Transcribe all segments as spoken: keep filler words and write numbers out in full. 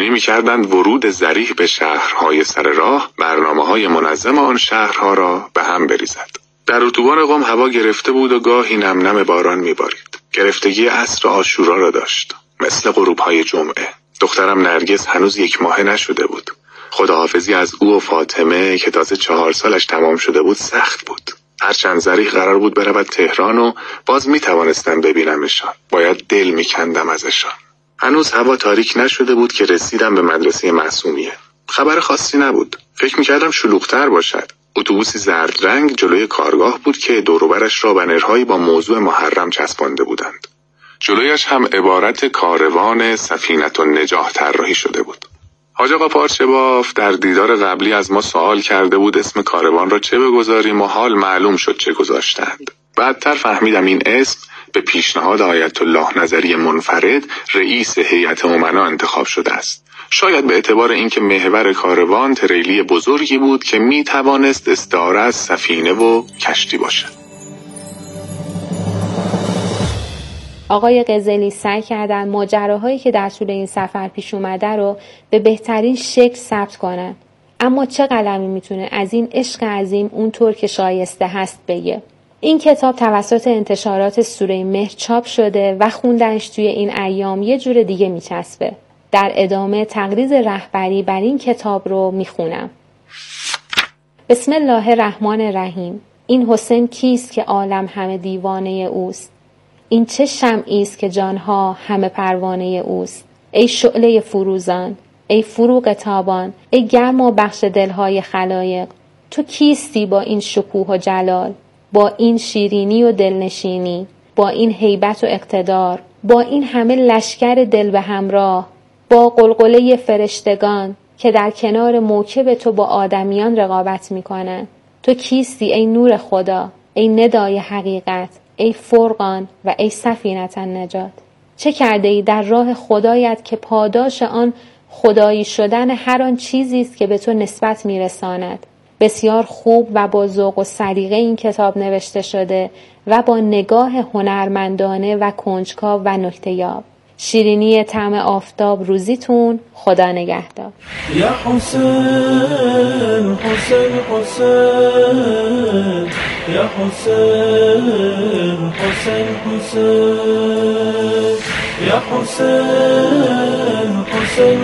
پیشبینی می‌کردند ورود ذریح به شهرهای سر راه برنامه‌های منظم آن شهرها را به هم بریزد. در اتوبان قم هوا گرفته بود و گاهی نم نم باران می‌بارید. گرفتگی عصر عاشورا را داشت، مثل غروب‌های جمعه. دخترم نرگس هنوز یک ماهه نشده بود. خداحافظی از او و فاطمه که تازه چهار سالش تمام شده بود سخت بود. هرچند ذریح قرار بود برود تهران و باز می توانستم ببینمشان، باید دل می کندم ازشان. هنوز هوا تاریک نشده بود که رسیدم به مدرسه معصومیه. خبر خاصی نبود. فکر می کردم شلوغ‌تر باشد. اتوبوسی زرد رنگ جلوی کارگاه بود که دوروبرش را بنرهایی با موضوع محرم چسبانده بودند. جلویش هم عبارت کاروان سفینة النجاح طراحی شده بود. حاج آقا پارچه‌باف در دیدار قبلی از ما سوال کرده بود اسم کاروان را چه بگذاریم و حال معلوم شد چه گذاشتند. بعدتر فهمیدم این اسم به پیشنهاد آیت الله نظری منفرد رئیس هیئت امنا انتخاب شده است. شاید به اعتبار اینکه محور کاروان تریلی بزرگی بود که می توانست استعاره از سفینه و کشتی باشد. آقای قزلی سعی کردن ماجراهایی که در طول این سفر پیش اومده رو به بهترین شکل ثبت کنن. اما چه قلمی میتونه از این عشق عظیم اونطور که شایسته هست بگه؟ این کتاب توسط انتشارات سوره مهر چاپ شده و خوندنش توی این ایام یه جور دیگه میچسبه. در ادامه تقریض رهبری بر این کتاب رو میخونم. بسم الله الرحمن الرحیم. این حسین کیست که عالم همه دیوانه اوست؟ این چه شمعی است که جانها همه پروانه اوست؟ ای شعله فروزان، ای فروغ تابان، ای گرم و بخش دلهای خلایق، تو کیستی با این شکوه و جلال، با این شیرینی و دلنشینی، با این هیبت و اقتدار، با این همه لشکر دل به همراه، با قلقله فرشتگان که در کنار موکب تو با آدمیان رقابت میکنن. تو کیستی ای نور خدا، ای ندای حقیقت، ای فرقان و ای سفینة النجات؟ چه کرده ای در راه خدایت که پاداش آن خدایی شدن هر آن چیزی است که به تو نسبت میرساند؟ بسیار خوب و با ذوق و سلیقه این کتاب نوشته شده و با نگاه هنرمندانه و کنجکاو و نکته‌یاب. شیرینی طعم آفتاب روزیتون. خدا نگهدار. یا حسین حسین حسین یا حسین حسین حسین یا حسین حسین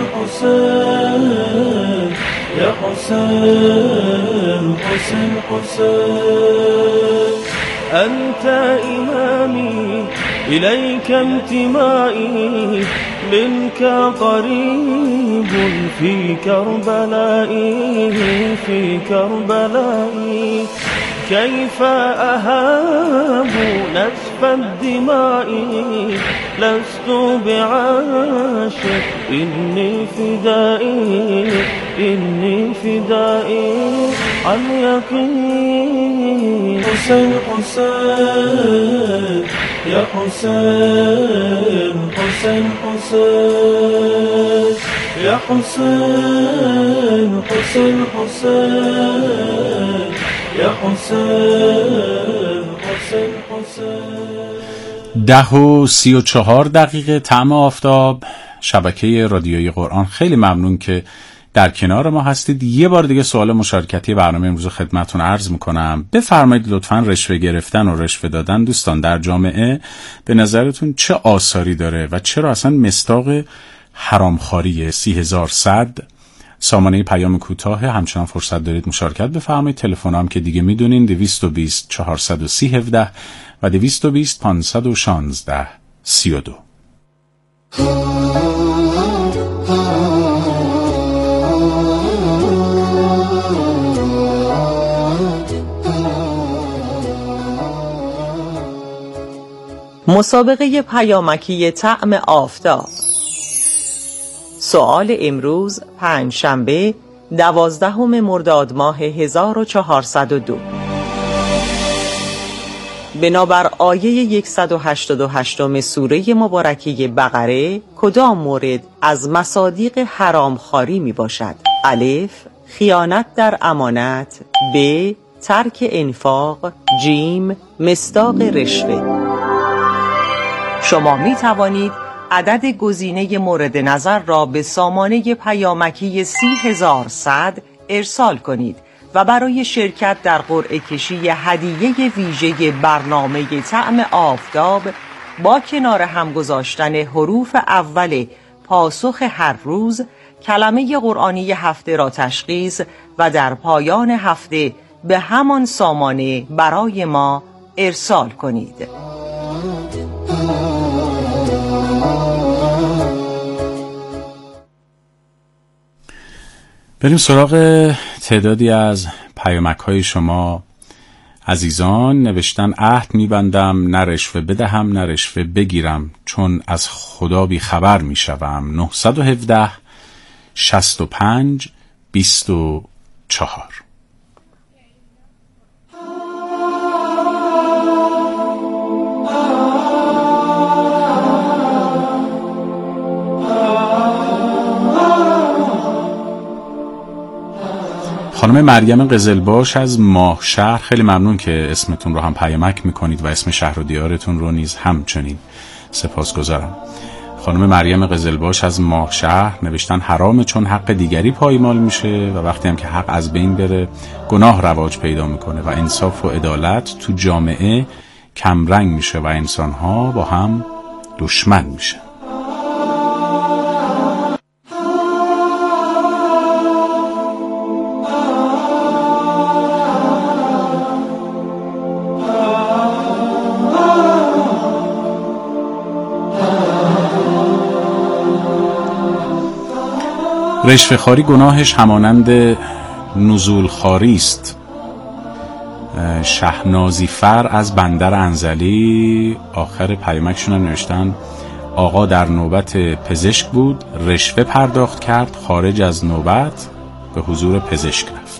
حسین یا حسین حسین حسین أنت إمامي إليك انتمائي منك قريب في كربلائي في كربلائي كيف أهاب نزف الدماء لست بعاشق إني فدائي إني فدائي عن يقين حسين حسين يا حسين حسين حسين يا حسين حسين حسين يا حسين حسين حسين ده و سی و چهار دقیقه طعم آفتاب، شبکه رادیویی قرآن. خیلی ممنون که در کنار ما هستید. یه بار دیگه سوال مشارکتی برنامه امروز خدمتتون عرض میکنم. بفرمایید لطفاً رشوه گرفتن و رشوه دادن دوستان در جامعه به نظرتون چه آثاری داره و چرا اصلا مصداق حرامخواریه؟ سی هزار صد سامانه پیام کوتاه. همچنان فرصت دارید مشارکت بفرمایید. تلفن هم که دیگه میدونین دویست و بیست چهارصد و سی هفده و دویست و بیست پانصد و شانزده سی و دو. مسابقه پیامکی طعم آفتاب. سوال امروز پنج شنبه دوازدهم مرداد ماه هزار و چهارصد و دو. بنابر آیه صد و هشتاد و هشت سوره مبارکه بقره کدام مورد از مصادیق حرامخواری می باشد؟ الف خیانت در امانت، ب ترک انفاق، جیم مصداق رشوه. شما می توانید عدد گزینه مورد نظر را به سامانه پیامکی سی هزار و صد ارسال کنید و برای شرکت در قرعه کشی هدیه ویژه برنامه طعم آفتاب با کنار هم گذاشتن حروف اول پاسخ هر روز کلمه قرآنی هفته را تشخیص و در پایان هفته به همان سامانه برای ما ارسال کنید. بریم سراغ تعدادی از پیامک های شما. عزیزان نوشتن عهد میبندم نه رشوه بدهم نه رشوه بگیرم چون از خدا بی خبر میشوم. نه یک هفت شصت و پنج بیست و چهار. خانم مریم قزلباش از ماه شهر، خیلی ممنون که اسمتون رو هم پیامک میکنید و اسم شهر و دیارتون رو نیز همچنین. سپاسگزارم. خانم مریم قزلباش از ماه شهر نوشتن حرامه چون حق دیگری پایمال میشه و وقتی هم که حق از بین بره گناه رواج پیدا میکنه و انصاف و عدالت تو جامعه کمرنگ میشه و انسانها با هم دشمن میشه. رشوه خواری گناهش همانند نزول خواری است. شهنازی فر از بندر انزلی آخر پیامکشون هم نوشتن آقا در نوبت پزشک بود، رشوه پرداخت کرد، خارج از نوبت به حضور پزشک رفت.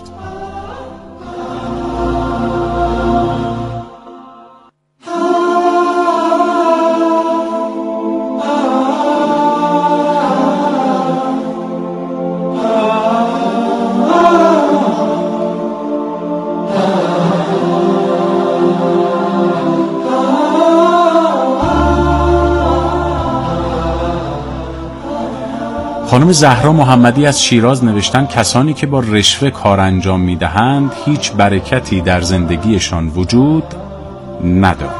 خانم زهرا محمدی از شیراز نوشتن کسانی که با رشوه کار انجام میدهند هیچ برکتی در زندگیشان وجود ندارد.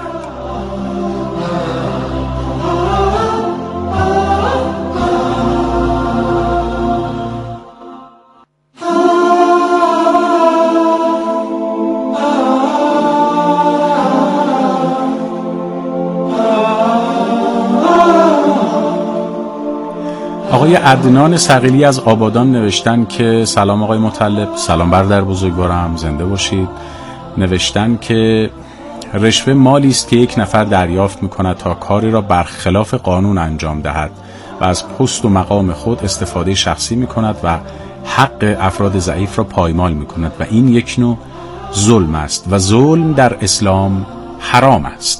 آقای عدنان ثقیلی از آبادان نوشتن که سلام آقای مطلب، سلام برادر بزرگوارم، زنده باشید. نوشتن که رشوه مالی است که یک نفر دریافت می‌کند تا کاری را برخلاف قانون انجام دهد و از پست و مقام خود استفاده شخصی می‌کند و حق افراد ضعیف را پایمال می‌کند و این یک نوع ظلم است و ظلم در اسلام حرام است.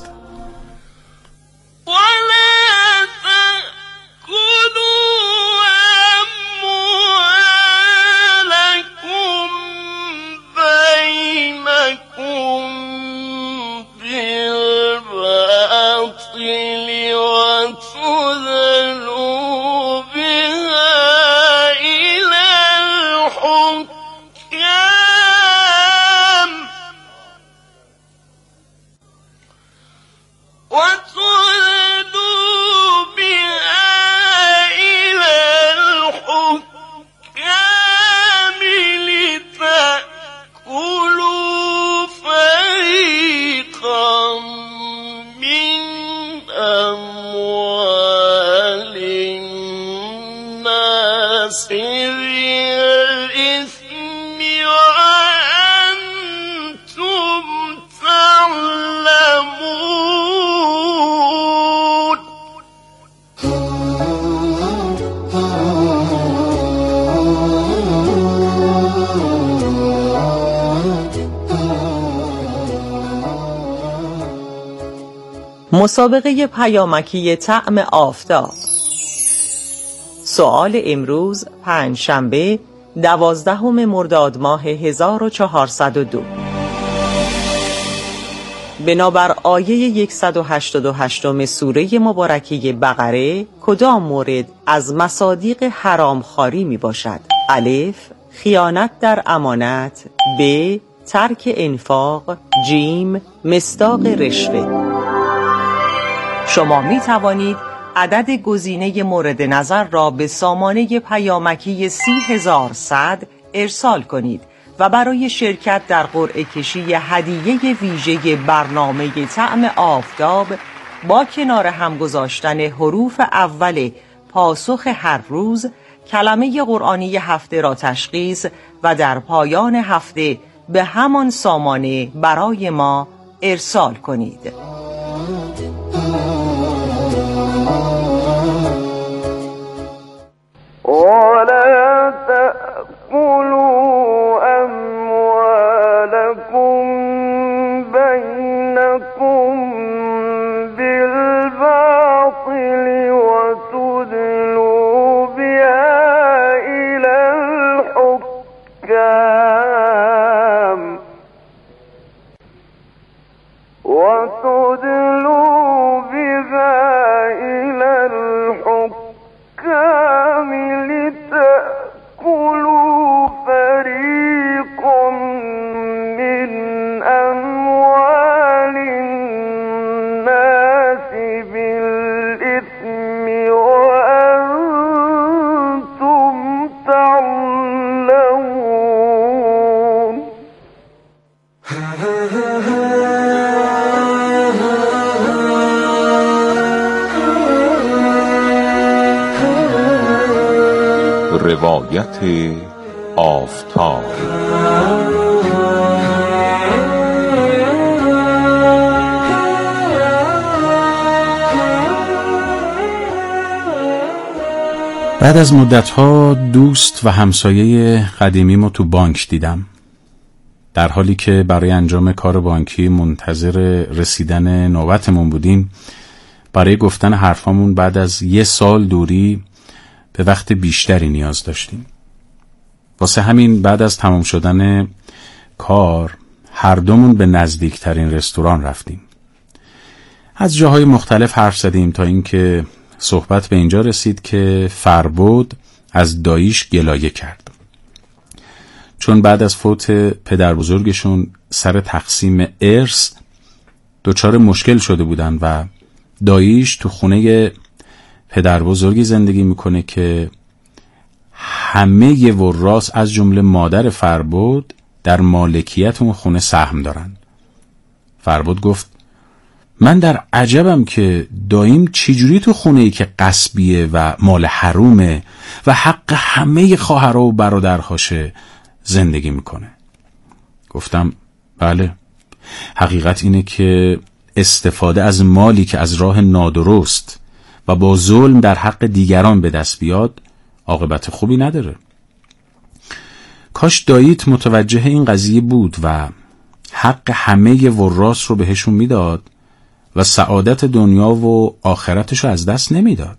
مسابقه پیامکی طعم آفتاب. سوال امروز پنجشنبه دوازدهم مرداد ماه هزار و چهارصد و دو. بنابر آیه صد و هشتاد و هشت سوره مبارکه بقره کدام مورد از مصادیق حرامخواری می باشد؟ الف خیانت در امانت، ب ترک انفاق، جیم مصداق رشوه. شما می توانید عدد گزینه مورد نظر را به سامانه پیامکی سی هزار صد ارسال کنید و برای شرکت در قرعه کشی هدیه ویژه برنامه طعم آفتاب با کنار هم گذاشتن حروف اول پاسخ هر روز کلمه قرآنی هفته را تشخیص و در پایان هفته به همان سامانه برای ما ارسال کنید. ولا تأكلوا أموالكم بينكم بالباطل وتدلوا بها إلى الحكام وتدلوا بها إلى الحكام لتأكلوا فريقا من أموال الناس بالإثم وأنتم تعلمون. روایت آفتاب. بعد از مدت‌ها دوست و همسایه قدیمیمو تو بانک دیدم، در حالی که برای انجام کار بانکی منتظر رسیدن نوبتمون بودیم. برای گفتن حرفامون بعد از یه سال دوری به وقت بیشتری نیاز داشتیم. واسه همین بعد از تمام شدن کار هر دومون به نزدیکترین رستوران رفتیم. از جاهای مختلف حرف زدیم تا اینکه صحبت به اینجا رسید که فربود از داییش گلایه کرد، چون بعد از فوت پدر بزرگشون سر تقسیم ارث دچار مشکل شده بودن و داییش تو خونه پدر بزرگی زندگی میکنه که همه وراث از جمله مادر فربود در مالکیت اون خونه سهم دارن. فربود گفت من در عجبم که داییم چجوری تو خونه ای که غصبیه و مال حرومه و حق همه خواهرها و برادرهاشه زندگی میکنه. گفتم بله، حقیقت اینه که استفاده از مالی که از راه نادرست و با ظلم در حق دیگران به دست بیاد عاقبت خوبی نداره. کاش داییت متوجه این قضیه بود و حق همه وراث رو بهشون میداد و سعادت دنیا و آخرتش رو از دست نمیداد.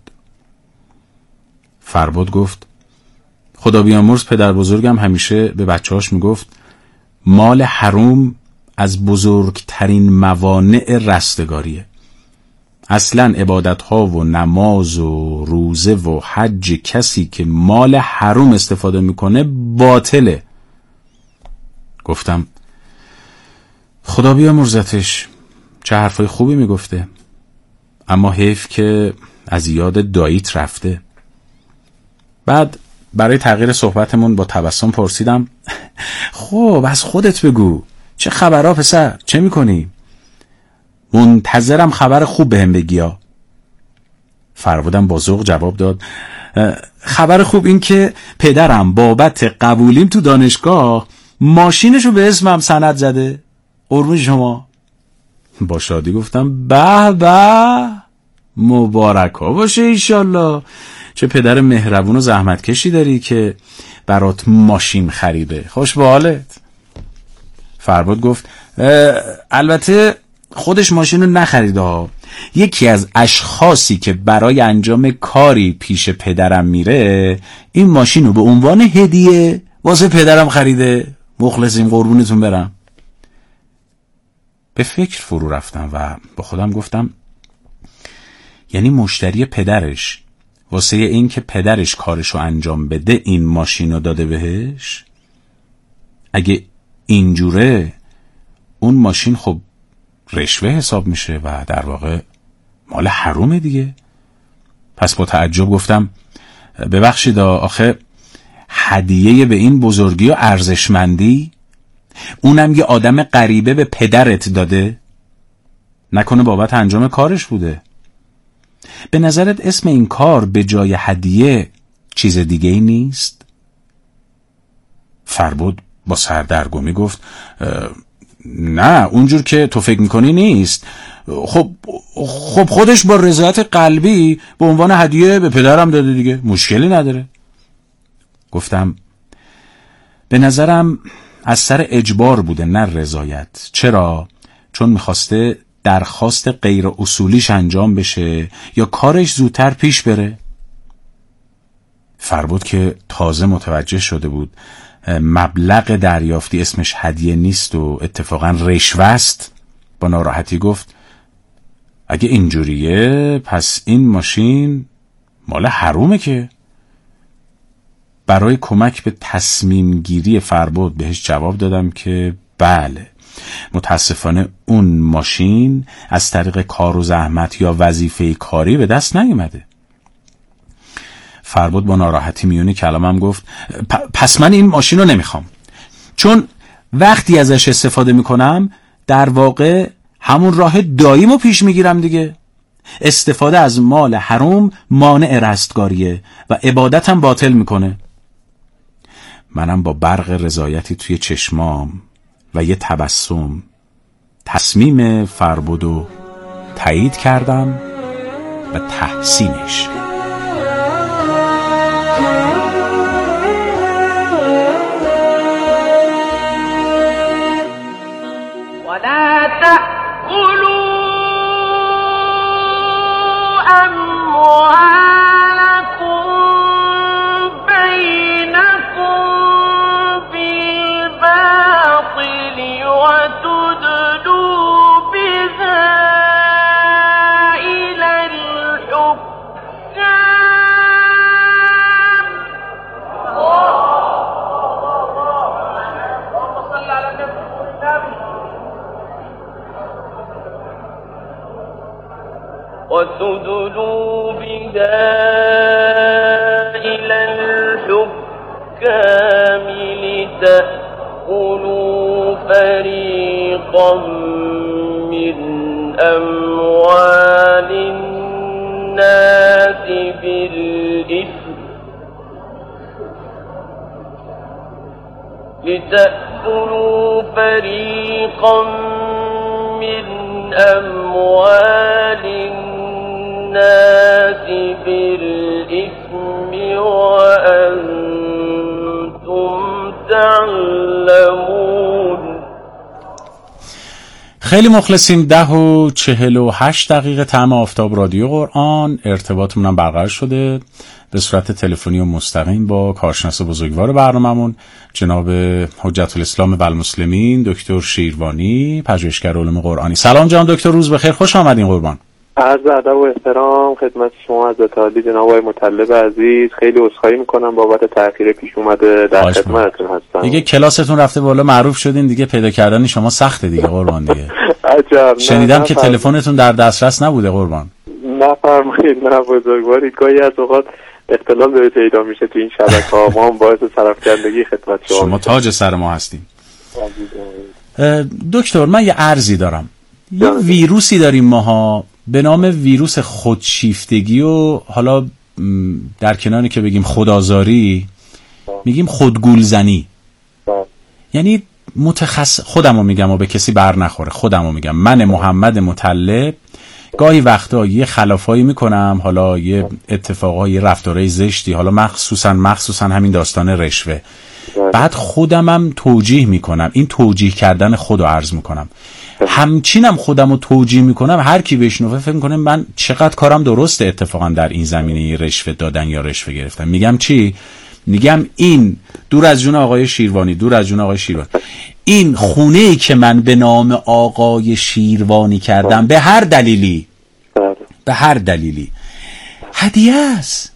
فربود گفت خدا بیامرز پدر بزرگم همیشه به بچه‌هاش میگفت مال حروم از بزرگترین موانع رستگاریه. اصلا عبادت‌ها و نماز و روزه و حج کسی که مال حروم استفاده میکنه باطله. گفتم خدا بیامرزتش، چه حرفای خوبی میگفته، اما حیف که از یاد داییت رفته. بعد برای تغییر صحبتمون با تبسم پرسیدم خب از خودت بگو، چه خبرها پسر، چه میکنی؟ منتظرم خبر خوب بهم بگیا. فربودم با ذوق جواب داد خبر خوب این که پدرم بابت قبولیم تو دانشگاه ماشینشو به اسمم سند زده. قربون شما. با شادی گفتم به به، مبارک ها باشه ایشالله. چه پدر مهربون و زحمتکشی داری که برات ماشین خریده، خوش به حالت. فربود گفت البته خودش ماشین رو نخریده ها، یکی از اشخاصی که برای انجام کاری پیش پدرم میره این ماشین رو به عنوان هدیه واسه پدرم خریده. مخلصیم، قربونتون برم. به فکر فرو رفتم و با خودم گفتم یعنی مشتری پدرش واسه این که پدرش کارشو انجام بده این ماشینو داده بهش؟ اگه اینجوره اون ماشین خب رشوه حساب میشه و در واقع مال حرومه دیگه. پس با تعجب گفتم ببخشید آخه هدیه به این بزرگی و ارزشمندی اونم یه آدم غریبه به پدرت داده؟ نکنه بابت انجام کارش بوده؟ به نظرت اسم این کار به جای هدیه چیز دیگه ای نیست؟ فربود با سردرگمی گفت نه اونجور که تو فکر میکنی نیست. خب خب خودش با رضایت قلبی به عنوان هدیه به پدرم داده دیگه، مشکلی نداره. گفتم به نظرم از سر اجبار بوده نه رضایت. چرا؟ چون میخواسته درخواست غیر اصولیش انجام بشه یا کارش زودتر پیش بره. فربود که تازه متوجه شده بود مبلغ دریافتی اسمش هدیه نیست و اتفاقا رشوه است، با ناراحتی گفت اگه اینجوریه پس این ماشین مال حرومه که. برای کمک به تصمیم گیری فربود بهش جواب دادم که بله، متاسفانه اون ماشین از طریق کار و زحمت یا وظیفه کاری به دست نیومده. فربود با ناراحتی میونی کلامم گفت پس من این ماشین رو نمیخوام، چون وقتی ازش استفاده میکنم در واقع همون راه داییمو پیش میگیرم دیگه. استفاده از مال حرام مانع رستگاریه و عبادتم باطل میکنه. منم با برق رضایتی توی چشمام و یه تبسم تصمیم فربودو تایید کردم و تحسینش. ولا تأكلوا أموالكم بينكم بالباطل وتدلوا بها إلى الحكام. اللهم صل على النبي. وتدلوا بها إلى الحكام لتأكلوا فريقا من أموال الناس بالإثم لتأكلوا فريقا من أموال الناس بالإثم وأنتم تعلمون. خیلی مخلصیم. ده و چهل و هشت دقیقه طعم آفتاب رادیو قرآن. ارتباطمونم برقرار شده به صورت تلفنی و مستقیم با کارشناس بزرگوار برنامه‌مون جناب حجت الاسلام و المسلمین دکتر شیروانی، پژوهشگر علوم قرآنی. سلام جناب دکتر، روز بخیر، خوش آمدین قربان. عرض ادب و احترام خدمت شما حضرت عالی جناب آقای مطلب عزیز. خیلی عذرخواهی میکنم بابت تأخیر پیش اومده، در خدمتتون هستم. دیگه کلاستون رفته بالا، معروف شدین دیگه، پیدا کردن شما سخته دیگه قربان دیگه. عجب. شنیدم که تلفنتون در دسترس نبوده قربان. نفرمایید، نه بزرگوارید، گاهی از اوقات اختلال داره پیدا میشه تو این شبکه‌ها، ما هم باعث صرف‌کردگی خدمت شما. شما تاج سر ما هستین. دکتر من یه عرضی دارم. یه ویروسی داریم ماها به نام ویروس خودشیفتگی و حالا در کناری که بگیم خودآزاری میگیم خودگولزنی. یعنی متخصص خودمو میگم و به کسی بر نخوره، خودمو میگم من محمد مطلب گاهی وقتا یه خلافایی میکنم، حالا یه اتفاقایی، رفتارهای زشتی، حالا مخصوصا مخصوصا همین داستان رشوه، بعد خودمم توجیه میکنم. این توجیه کردن خودو عرض میکنم. همچینم خودمو توجیه میکنم، هر کی بشنوه فکر میکنه من چقدر کارم درسته اتفاقا در این زمینه رشوه دادن یا رشوه گرفتن. میگم چی؟ میگم این دور از جون آقای شیروانی، دور از جون آقای شیروانی، این خونه ای که من به نام آقای شیروانی کردم به هر دلیلی به هر دلیلی هدیه است.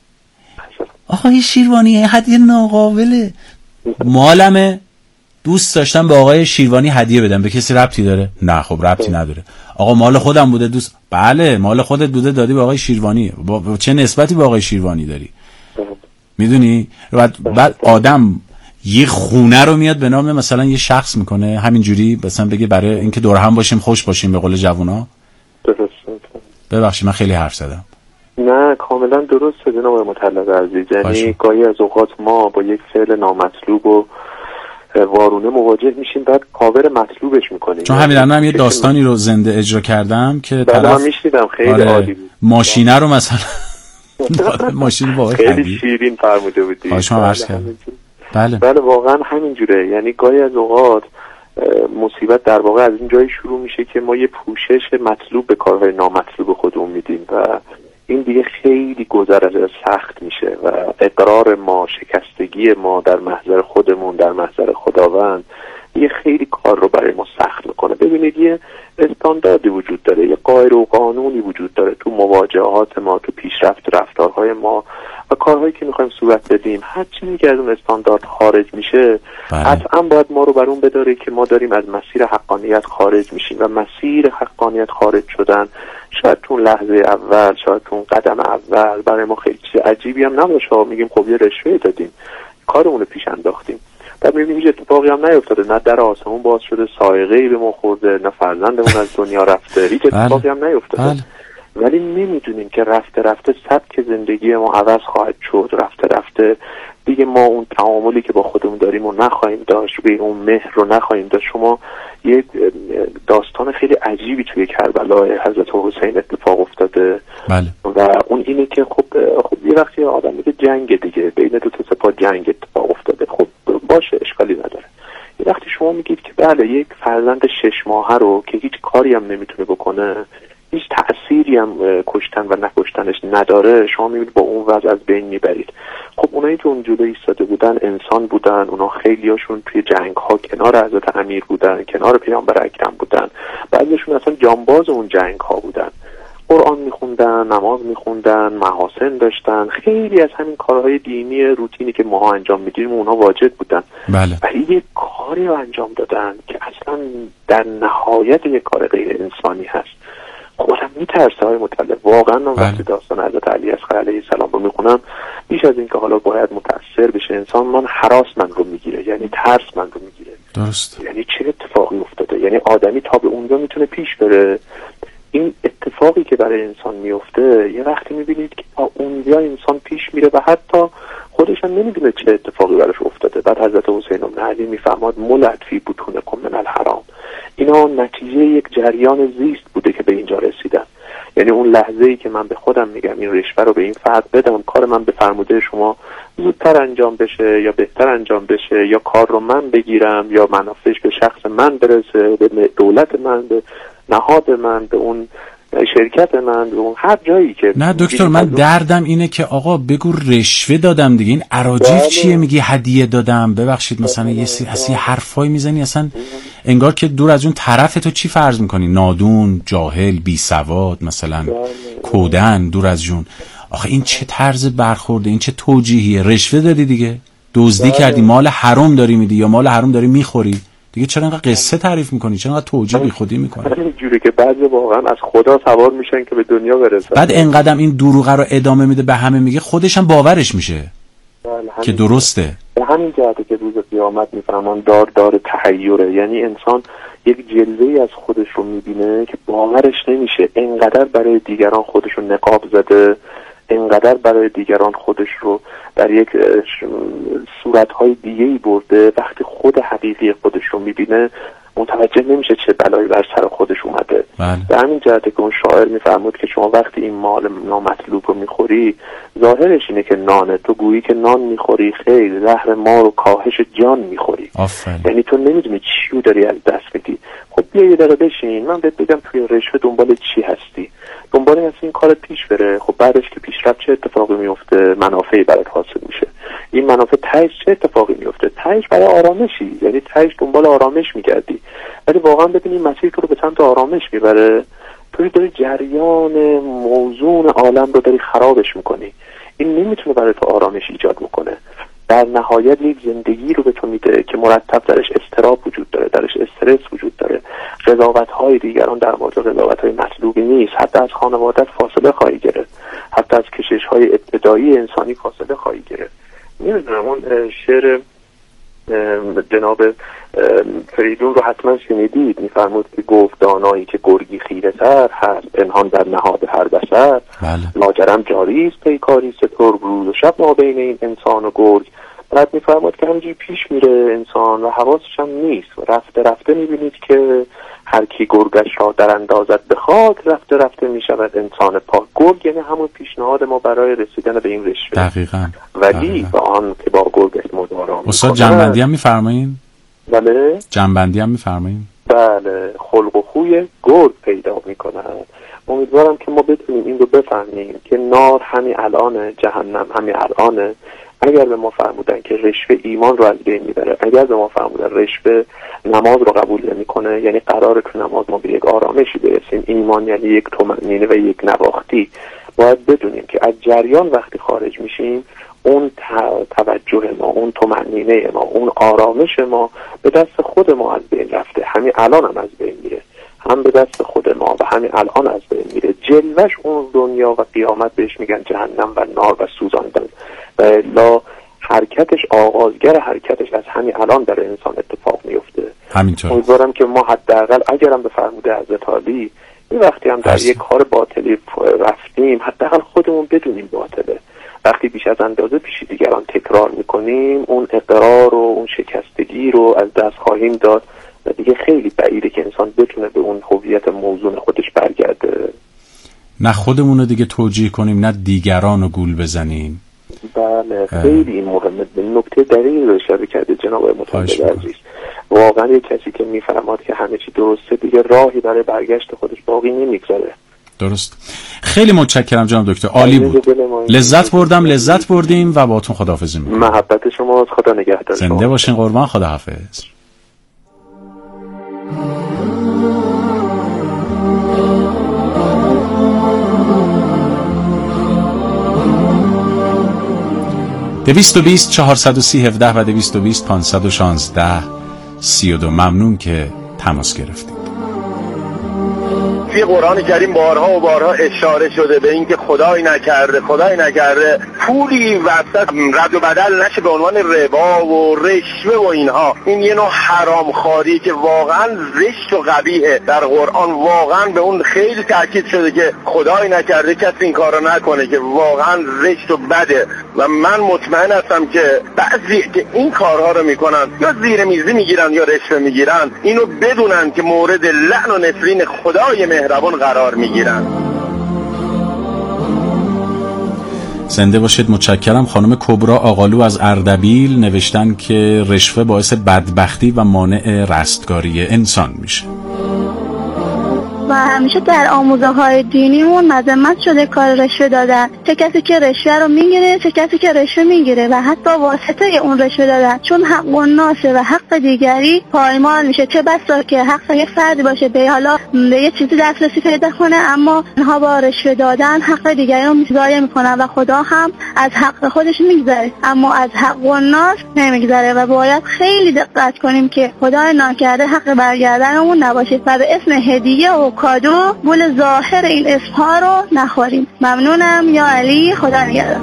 آقای شیروانی هدیه ناقابله، مالمه، دوست داشتم به آقای شیروانی هدیه بدم. به کسی ربطی داره؟ نه خب ربطی نداره. آقا مال خودم بوده دوست، بله مال خودت بوده دادی به آقای شیروانی، با... با چه نسبتی به آقای شیروانی داری؟ میدونی؟ بعد بعد آدم یه خونه رو میاد به نام مثلا یه شخص میکنه همینجوری، مثلا بگه برای اینکه دور هم باشیم خوش باشیم به قول جوونا. ببخشید من خیلی حرف زدم. نه کاملا درسته جناب مطلق عزیز. یعنی گاهی از اوقات ما با یک فعل نامطلوب و وارونه مواجه میشیم، بعد کاور مطلوبش میکنیم. چون همین الان هم یه داستانی رو زنده اجرا کردم که طرف من میشنیدم خیلی آره عالی بود. ماشینه رو مثلا ماشین با خیلی شیرین فرموده بودی. باشه من عرض کردم. بله بله واقعا همینجوره. یعنی گاهی از اوقات مصیبت در واقع از این جایی شروع میشه که ما یه پوشش مطلوب به کارهای نامطلوب خودمون میدیم و این دیگه خیلی گذر از سخت میشه و اقرار ما، شکستگی ما در محضر خودمون، در محضر خداوند یه خیلی کار رو برای ما سخت میکنه. ببینید یه استانداردی وجود داره، یه قاعده و قانونی وجود داره تو مواجهات ما، تو پیشرفت رفتارهای ما و کارهایی که میخوایم صورت بدیم. هر چیزی که از اون استاندارد خارج میشه قطعا باید ما رو بر اون بداره که ما داریم از مسیر حقانیت خارج میشیم و مسیر حقانیت خارج شدن شاید تو لحظه اول، شاید تو قدم اول برای ما خیلی چیز عجیبی هم نباشه. میگیم خب یه رشوه دادیم، کارمون رو پیش انداختیم، بعد میبینیم هیچ اتفاقی هم نیفتاده، نه در آسمون باز شده، سایقه‌ای به ما خورده، نه فرزندمون از دنیا رفته، هیچ اتفاقی هم نیفتاده. بله. ولی نمیدونیم که رفته رفته سبک زندگی ما عوض خواهد شد. رفته رفته دیگه ما اون تعاملی که با خودمون داریم رو نخواهیم داشت، به اون مهر رو نخواهیم داشت. شما یک داستان خیلی عجیبی توی کربلای حضرت حسین اتفاق افتاده. بله. و اون اینه که خب خب یه وقتی آدم میگه جنگ دیگه، بین دو تا سپاه جنگ اتفاق افتاده، خب باشه اشکالی نداره. یه وقتی شما میگید که بله یک فرزند شش ماهه رو که هیچ کاری هم نمیتونه بکنه، هیچ تأثیری هم کشتن و نکشتنش نداره، شما میبینید با اون وضع از بین میبرید. خب اونایی که اون جلو ایستاده بودن انسان بودن، اونا خیلیاشون توی جنگ ها کنار حضرت امیر بودن، کنار پیامبر اکرم بودن، بعضیشون اصلا جانباز اون جنگ ها بودن، قرآن میخوندن، نماز میخوندن، محاسن داشتن، خیلی از همین کارهای دینی روتینی که ما انجام میدیم اونها واجد بودن. بله. ولی یک کاری رو انجام دادن که اصلا در نهایت یک کار غیر انسانی هست. خب آدم میترسه های مطلق واقعا. من وقتی داستان حضرت علی اصغر علیه السلام رو میخونم، بیش از این که حالا باید متأثر بشه انسان، من هراس من رو میگیره، یعنی ترس من رو میگیره. درست. یعنی چه اتفاقی افتاده؟ یعنی آدمی تا به اونجا میتونه پیش بره. این اتفاقی که برای انسان میفته یه وقتی میبینید که تا اونجا انسان پیش میره و حتی خودش هم نمیدونه چه اتفاقی براش افتاده. بعد حضرت حسین بن علی میفرماد ملت فی بطونکم من الحرام. اینا نتیجه یک جریان زیست بوده که به اینجا رسیدن. یعنی اون لحظه‌ای که من به خودم میگم این رشوه رو به این فرد بدم، کار من به فرموده شما زودتر انجام بشه یا بهتر انجام بشه، یا کار رو من بگیرم یا منافعش به شخص من برسه، به دولت من، به نهاد من، به اون شرکت من، به اون هر جایی که نه دکتر من دردم اینه که آقا بگو رشوه دادم دیگه، این اراجیف چیه میگی هدیه دادم؟ ببخشید مثلا یه سری اصلا حرفایی میزنی اصلا انگار که دور از اون طرف تو چی فرض میکنی؟ نادون، جاهل، بی سواد، مثلا کودن، دور از جون. آخه این چه طرز برخورده؟ این چه توجیهیه؟ رشوه دادی دیگه، دزدی کردی، مال حرام داری میدی یا مال حرام داری میخوری دیگه. چرا انقدر قصه تعریف میکنی؟ چرا انقدر توجیه بی خودی میکنی؟ اینجوری که بعضی واقعا از خدا سوار میشن که به دنیا برسن. بعد انقدرم این دروغه رو ادامه میده، به همه میگه، خودش هم باورش میشه که درسته. به همین جهته که روز قیامت میفهمن دار دار تحیره، یعنی انسان یک جلوه‌ای از خودش رو میبینه که باورش نمیشه. انقدر برای دیگران خودش رو نقاب زده، انقدر برای دیگران خودش رو در یک صورتهای دیگه‌ای برده، وقتی خود حقیقی خودش رو میبینه متوجه نمیشه چه بلایی بر سر خودش اومده. به همین جهته که اون شاعر میفرمود که شما وقتی این مال نامطلوب رو میخوری، ظاهرش اینه که نانه، تو گویی که نان میخوری، خیلی زهر مار و کاهش جان میخوری. آفرین. یعنی تو نمیدونی چیو داری از دست میدی. خب بیا یه دقیقه بشین، من بهت بگم توی رشوه دنبال چی هستی، دنبال هستی این کارت پیش بره. خب بعدش که پیشرفت چه اتفاقی میفته؟ منافعی برات حاصل میشه. این منافع تهش چه اتفاقی میفته؟ تهش برای آرامشی، یعنی تهش دنبال آرامش میگردی، ولی واقعا ببینی مسیر تو رو به سمت آرامش میبره، توی داری جریان موزون عالم رو داری خرابش میکنی. این نمیتونه برای تو آرامش ایجاد میکنه. در نهایت یک زندگی رو به تو میده که مرتب درش اضطراب وجود داره، درش استرس وجود داره، قضاوت‌های دیگران در مورد قضاوت‌های مطلوبی نیست، حتی از خانوادت فاصله خواهی گرفت، حتی از کشش‌های ابتدایی انسانی فاصله خواهی گرفت. نمیدونم اون شعر جناب فریدون رو حتما شنیدید، میفرمود که گفت دانایی که گرگی خیره تر هست پنهان در نهاد هر بشر. بله. لاجرم جاری است پیکاری سترگ روز و شب ما بین این انسان و گرگ. بعد میفرمود که همینجوری پیش میره انسان و حواسش هم نیست، رفته رفته میبینید که هر کی گرگش را در اندازد به خاک رفته رفته میشود انسان پاک. گرگ یعنی همون پیشنهاد ما برای رسیدن به این رشوه. دقیقاً. ولی با آن که با گرگش مدارا میکنه. استاد جنبندی هم میفرمایین؟ بله. جنبندی هم میفرمایین؟ بله، خلق و خوی گرگ پیدا میکنن. امیدوارم که ما بتونیم این رو بفهمیم که نار همین الانه، جهنم همین الانه. اگر به ما فرمودن که رشوه ایمان رو از بین میبره، اگر به ما فرمودن رشوه نماز رو قبول نمیکنه، یعنی قراره که نماز ما به یک آرامشی برسیم، ایمان یعنی یک طمأنینه و یک نواختی، باید بدونیم که از جریان وقتی خارج میشیم اون توجه ما، اون طمأنینه ما، اون آرامش ما به دست خود ما از بین رفته. همین الان هم از بین میره، هم به دست خود ما و همین الان از بین میره. جلوش اون دنیا و قیامت بهش میگن جهنم و نار و سوزاندن. و الا حرکتش، آغازگر حرکتش از همین الان در انسان اتفاق میفته. همینطور. امیدوارم که ما حداقل اگرم به فرموده حضرت عالی این وقتی هم در هست. یک کار باطلی رفتیم، حداقل خودمون بدونیم باطله. وقتی بیش از اندازه پیش دیگران تکرار میکنیم، اون اقرار و اون شکستگی رو از دست خواهیم داد و دیگه خیلی بعیده که انسان بتونه به اون هویت موزون خودش برگرده. نه خودمون رو دیگه توجیه کنیم، نه دیگران رو گول بزنیم. بله، خیلی این مهمه. نکته دقیقی رو اشاره کرده جناب متعال عزیز. واقعا یک کسی که میفهمد که همه چی درسته دیگه راهی برای برگشت خودش باقی نمیگذاره. درست. خیلی متشکرم جناب دکتر، عالی بود. لذت بردم، لذت بردیم و باهاتون خداحافظی می‌کنم. محبت شما، خدا نگهدار. زنده باشین قربان، خداحافظ. دویست و بیست چهارصد و سی هفده و دویست و بیست پانصد و شانزده سی و دو. ممنون که تماس گرفتید. توی قرآن کریم بارها و بارها اشاره شده به اینکه خدای نکرده خدای نکرده پولی وسط رد و بدل نشه به عنوان ربا و رشوه و اینها. این یه نوع حرام خواری که واقعا زشت و قبیحه. در قرآن واقعا به اون خیلی تاکید شده که خدای نکرده کسی این کارو نکنه، که واقعا زشت و بده. و من مطمئن هستم که بعضی که این کارها رو میکنن یا زیر میزی میگیرن یا رشوه میگیرن، اینو بدونن که مورد لعن و نفرین خدای مهربان قرار میگیرن. زنده باشید. متشکرم. خانم کبرا آقالو از اردبیل نوشتن که رشوه باعث بدبختی و مانع رستگاری انسان میشه و همیشه در آموزه های دینیمون مذمت شده کار رشوه دادن. چه کسی که رشوه رو میگیره، چه کسی که رشوه میگیره و حتی واسطه اون رشوه دادن، چون حق الناسه و حق دیگری پایمال میشه. چه بسا که حق یک فردی باشه به حالا به یه چیزی دسترسی پیدا کنه، اما اینها با رشوه دادن حق دیگری رو ضایع میکنن و خدا هم از حق خودش میگذره اما از حق الناس نمیگذره و باید خیلی دقت کنیم که خدای ناکرده حق برگردنمون نباشه و به اسم هدیه و کادو گل ظاهر این اسمها رو نخوریم. ممنونم یا علی، خدا نگهدار.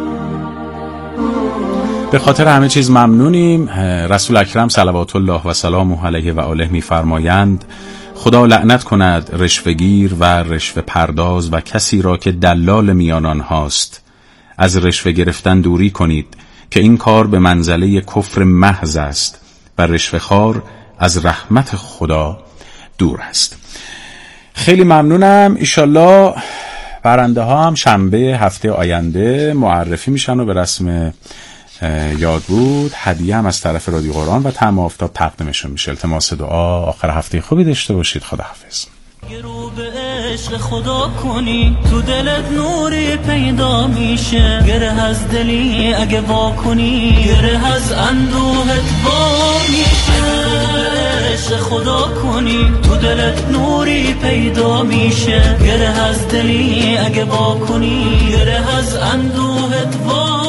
به خاطر همه چیز ممنونیم. رسول اکرم صلوات الله و سلامه علیه و آله میفرمایند خدا لعنت کند رشوهگیر و رشوه پرداز و کسی را که دلال میان آنهاست. از رشوه گرفتن دوری کنید که این کار به منزله کفر محض است و رشوه خوار از رحمت خدا دور است. خیلی ممنونم. ایشالله برنده ها هم شنبه هفته آینده معرفی میشن و به رسم یاد بود هدیه هم از طرف رادیو قرآن و طعم آفتاب تقدیمشون میشه. التماس دعا آخر هفته خوبی داشته باشید. خداحافظ. عشق خدا کنی تو دلت نوری پیدا میشه، گره از دلی اگه وا کنی گره از اندوهت وا میشه. عشق خدا کنی تو دلت نوری پیدا میشه، گره از دلی اگه وا کنی گره از اندوهت وا